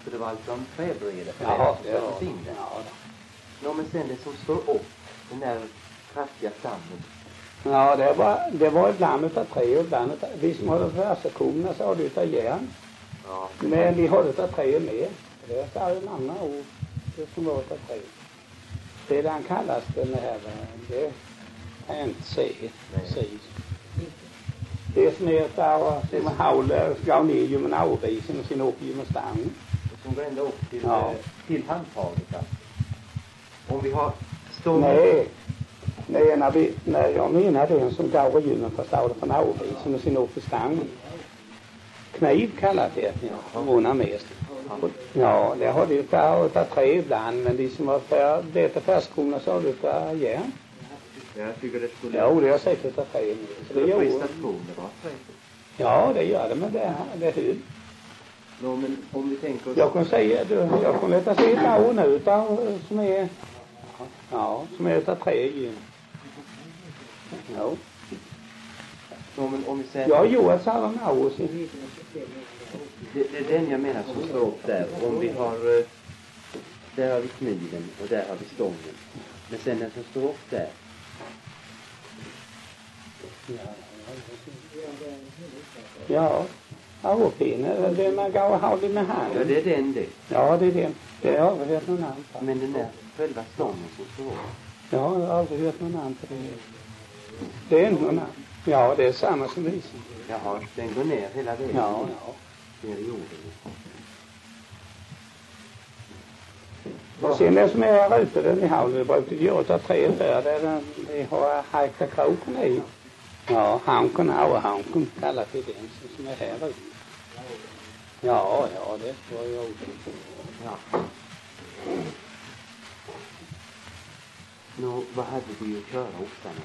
Så det var alltså en träbreda? Ja, det var det. Ja. Nå, men sen det som står upp, den där kraftiga stammen. Ja, det var ibland utav trä och ibland utav, vi som hade försäktionerna så hade utav järn. Ja. Men de hade utav trä med. Det är en annan ord, det som var utav trä. Det är den kallas den här, det är inte precis. Det som är utav, som hauler, ska ner ju med avrisen och sen åker ju med stangen. Som går ända upp till, ja. Till handtaget alltså. Om vi har stånd... Nej, när jag menar det som går djuren förstår det från avrisen och sen åker stangen. Kniv kallar det, ja, vånar mest. Ja, det har det utav trä ibland, men de som har bättre färskkorna så har det utav järn. Jag tycker det skulle... Ja, det har jag sett utav trä. Så det är stationer, va? Ja, det gör det, men det är hud. Nå, men om vi tänker oss... Jag kan säga, jag kan leta se ett år nu utav, som är... Ja, som är utav trä i. Ja. Nå, men om vi säger... Ja, Johan sa de här år sedan. Det är den jag menar som står upp där. Om vi har... Där har vi kniven och där har vi stången. Men sen den som står upp där. Ja, avpinne, det man går och har det med handen. Ja, det är den det. Ja, det är den. Det har jag aldrig hört någon annan på. Men den där själva stången som står upp. Ja, jag har aldrig hört någon annan på det. Det är någon annan. Ja, det är samma som visen. Jaha, den går ner hela vägen. Ja. Ner i jorden. Och sen det som är här ute, den i halv, det brukar göra utav trä där vi har hajka kroken i. Ja, hanken, hanken kallar vi den som är här ute. Ja, det står jag ut. Ja. Nå, vad hade vi att köra oxarna?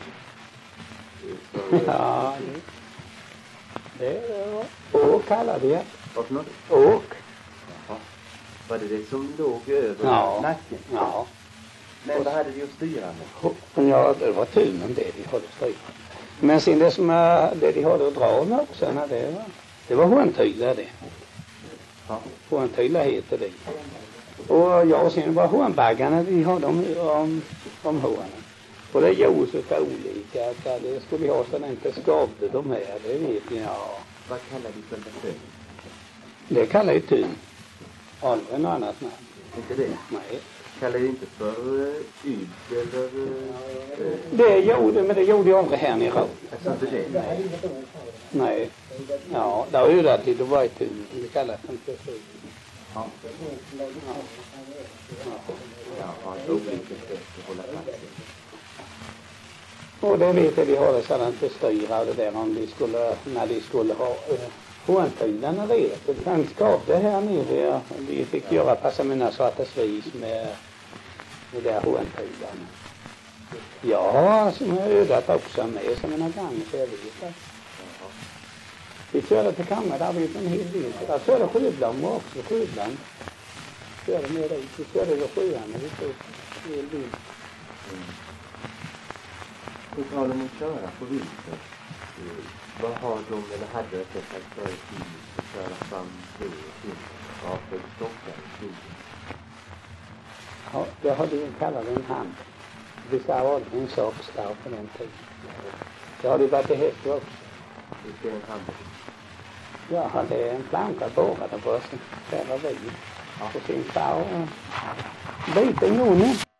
Ja, det var åk kallar det. Vad för något? Åk. Jaha. Var det som låg över nacken? Ja. Men vad hade vi att styra med? Ja, det var tunen det de hade styra. Men sen det som det de hade att dra med också, det var håntylar det. Ja. Håntylar heter det. Och jag sen var hånbaggarna, vi hade om hånen. Och det gjordes utav olika, att det skulle ha så att inte skavde de här, det vet ni, ja. Vad kallar vi för det? Det kallar ju tun. Aldrig något annat namn. Inte det? Nej. Kallar det inte för yd eller... Det gjorde, men det gjorde jag aldrig här nere. Alltså inte det? Nej. Ja, det har ödat lite var i tun. Det kallas inte för yd. Ja. Ja, så olika sätt att hålla platsen. Och det vet jag, vi har det sådant bestyra det där om de skulle, när de skulle ha håntylarna vet. Det kan skapa här nere. De fick göra passa mina svarta svis med de där håntylarna. Ja, som har ödat också med som mina gamla så jag vet det. Vi körde till kammaren, där vet en hel del. Jag körde sjöblommor också, sjöbland. Körde med dit, vi körde över sjöarna, vi tog en hel del. På tal om att köra på vinter, vad har de eller hade rättare sagt för tid att köra fram det till avföljstockar i skogen? Ja, det har du kallat en hand. Det ska ha varit en sakstav på den tiden. Det har det varit i häst också. Det är en hand. Ja, det är en planka borrad på oss. Där var vi. Och sen stav. Biten i munnen.